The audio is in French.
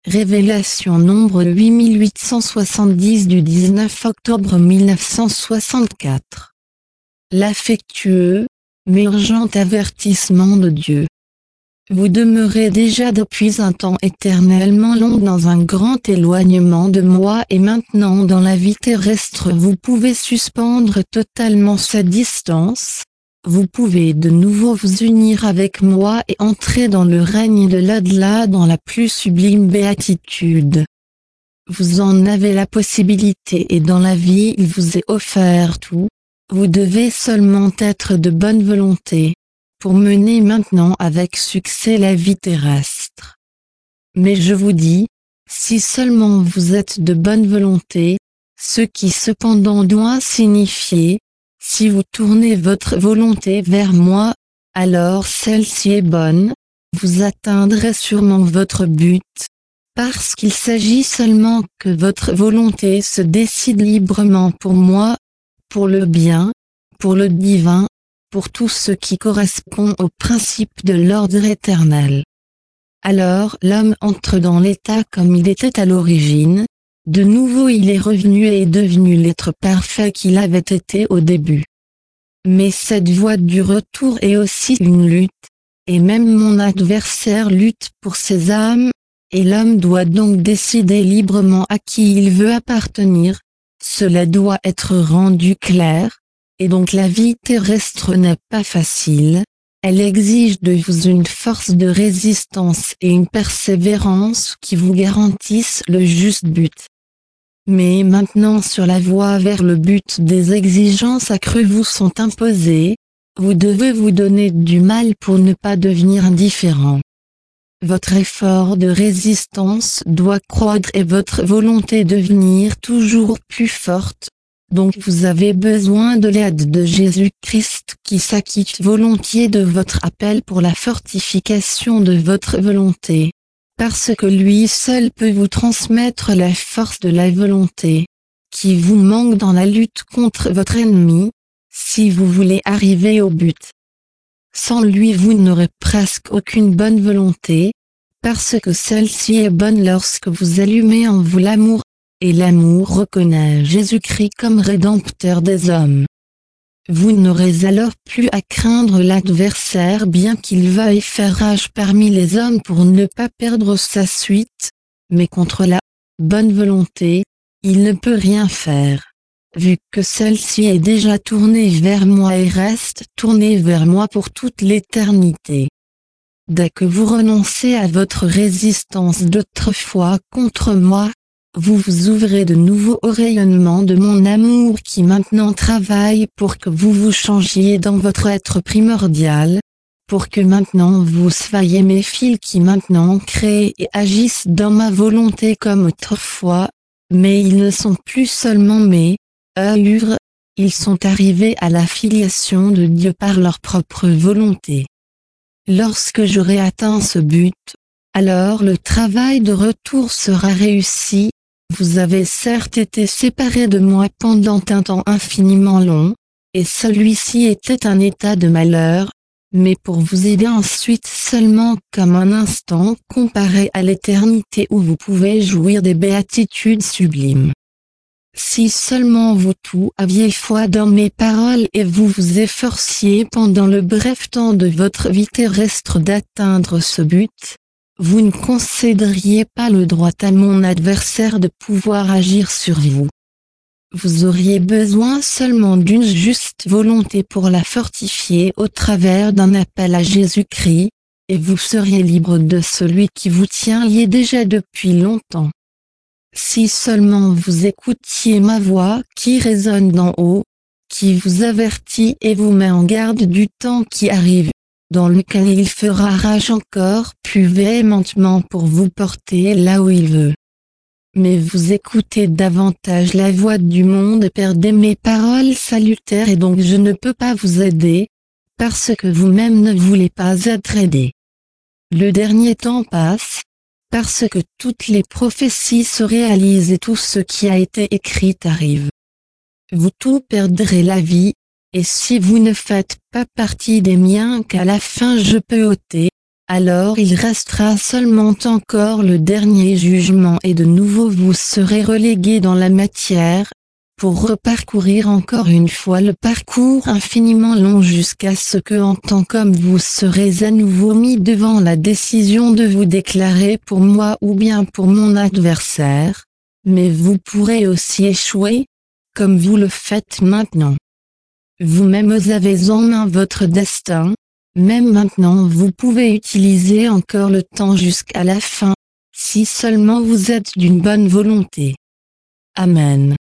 Révélation nombre 8870 du 19 octobre 1964. L'affectueux, mais urgent avertissement de Dieu. Vous demeurez déjà depuis un temps éternellement long dans un grand éloignement de moi et maintenant dans la vie terrestre vous pouvez suspendre totalement sa distance. Vous pouvez de nouveau vous unir avec moi et entrer dans le règne de l'au-delà dans la plus sublime béatitude. Vous en avez la possibilité et dans la vie il vous est offert tout. Vous devez seulement être de bonne volonté pour mener maintenant avec succès la vie terrestre. Mais je vous dis, si seulement vous êtes de bonne volonté, ce qui cependant doit signifier, si vous tournez votre volonté vers moi, alors celle-ci est bonne, vous atteindrez sûrement votre but, parce qu'il s'agit seulement que votre volonté se décide librement pour moi, pour le bien, pour le divin, pour tout ce qui correspond au principe de l'ordre éternel. Alors l'homme entre dans l'état comme il était à l'origine, de nouveau il est revenu et est devenu l'être parfait qu'il avait été au début. Mais cette voie du retour est aussi une lutte, et même mon adversaire lutte pour ses âmes, et l'homme doit donc décider librement à qui il veut appartenir, cela doit être rendu clair, et donc la vie terrestre n'est pas facile. Elle exige de vous une force de résistance et une persévérance qui vous garantissent le juste but. Mais maintenant sur la voie vers le but des exigences accrues vous sont imposées, vous devez vous donner du mal pour ne pas devenir indifférent. Votre effort de résistance doit croître et votre volonté devenir toujours plus forte. Donc vous avez besoin de l'aide de Jésus-Christ qui s'acquitte volontiers de votre appel pour la fortification de votre volonté, parce que lui seul peut vous transmettre la force de la volonté, qui vous manque dans la lutte contre votre ennemi, si vous voulez arriver au but. Sans lui vous n'aurez presque aucune bonne volonté, parce que celle-ci est bonne lorsque vous allumez en vous l'amour, et l'amour reconnaît Jésus-Christ comme rédempteur des hommes. Vous n'aurez alors plus à craindre l'adversaire bien qu'il veuille faire rage parmi les hommes pour ne pas perdre sa suite, mais contre la bonne volonté, il ne peut rien faire, vu que celle-ci est déjà tournée vers moi et reste tournée vers moi pour toute l'éternité. Dès que vous renoncez à votre résistance d'autrefois contre moi, vous vous ouvrez de nouveau au rayonnement de mon amour qui maintenant travaille pour que vous vous changiez dans votre être primordial, pour que maintenant vous soyez mes fils qui maintenant créent et agissent dans ma volonté comme autrefois, mais ils ne sont plus seulement mes œuvres, ils sont arrivés à la filiation de Dieu par leur propre volonté. Lorsque j'aurai atteint ce but, alors le travail de retour sera réussi. Vous avez certes été séparés de moi pendant un temps infiniment long, et celui-ci était un état de malheur, mais pour vous aider ensuite seulement comme un instant comparé à l'éternité où vous pouvez jouir des béatitudes sublimes. Si seulement vous tous aviez foi dans mes paroles et vous vous efforciez pendant le bref temps de votre vie terrestre d'atteindre ce but, vous ne concéderiez pas le droit à mon adversaire de pouvoir agir sur vous. Vous auriez besoin seulement d'une juste volonté pour la fortifier au travers d'un appel à Jésus-Christ, et vous seriez libre de celui qui vous tient lié déjà depuis longtemps. Si seulement vous écoutiez ma voix qui résonne d'en haut, qui vous avertit et vous met en garde du temps qui arrive, dans lequel il fera rage encore plus véhémentement pour vous porter là où il veut. Mais vous écoutez davantage la voix du monde et perdez mes paroles salutaires et donc je ne peux pas vous aider, parce que vous-même ne voulez pas être aidé. Le dernier temps passe, parce que toutes les prophéties se réalisent et tout ce qui a été écrit arrive. Vous tous perdrez la vie, et si vous ne faites pas partie des miens qu'à la fin je peux ôter, alors il restera seulement encore le dernier jugement et de nouveau vous serez relégué dans la matière, pour reparcourir encore une fois le parcours infiniment long jusqu'à ce que en tant qu'homme vous serez à nouveau mis devant la décision de vous déclarer pour moi ou bien pour mon adversaire, mais vous pourrez aussi échouer, comme vous le faites maintenant. Vous-même avez en main votre destin, même maintenant vous pouvez utiliser encore le temps jusqu'à la fin, si seulement vous êtes d'une bonne volonté. Amen.